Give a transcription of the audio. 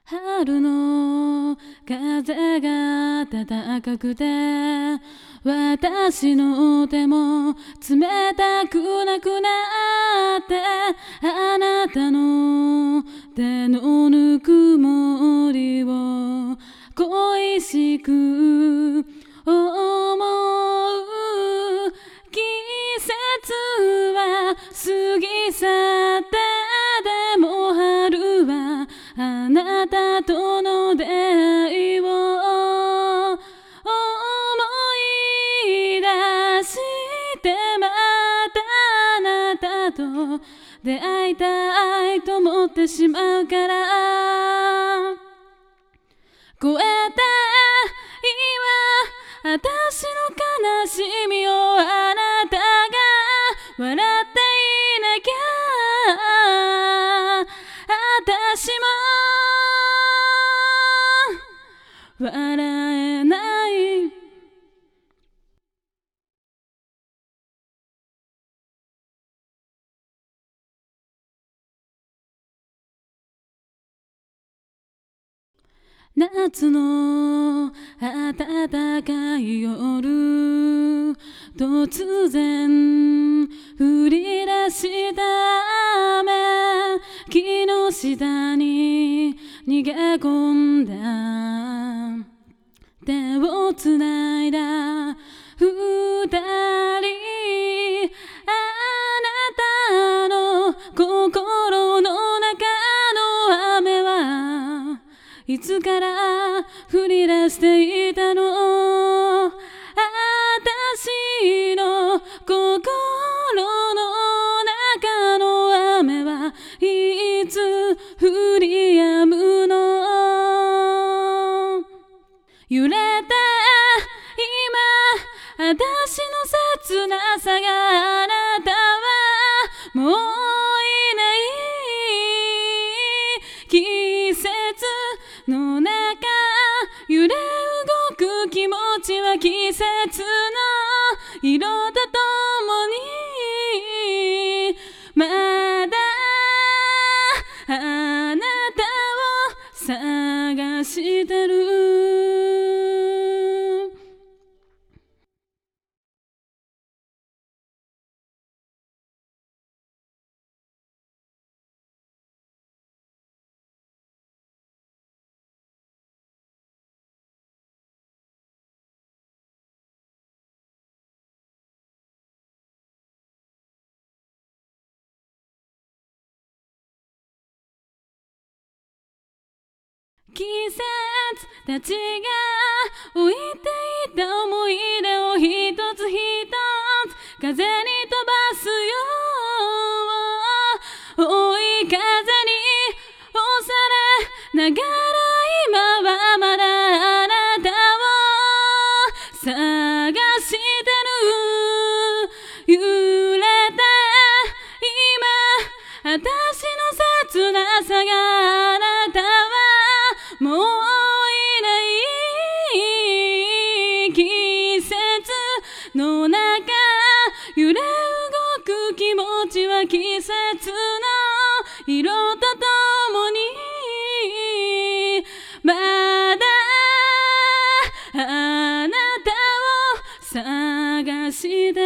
春の風が暖かくて私の手も冷たくなくなってあなたの手のぬくもりを恋しく思う季節は過ぎ去ってでも春はあなたとの出会いを思い出してまたあなたと出会いたいと思ってしまうから超えて今私の悲しみをあなたが笑っていなきゃ私も笑えない夏の暖かい夜突然降り出した雨木の下に逃げ込んだ手をつないだ二人あなたの心の中の雨はいつから降り出していたの私の心の中の雨はいつ降り止むの揺れて今私の切なさがあなたはもういない季節の中揺れ動く気持ちは季節の色とともにまだあなたを探してる季節たちが置いていた思い出を一つ一つ風に飛ばすよ追い風に押されながら今はまだあなたを探してる揺れて今私の切なさがあなたはもういない季節の中揺れ動く気持ちは季節の色とともにまだあなたを探して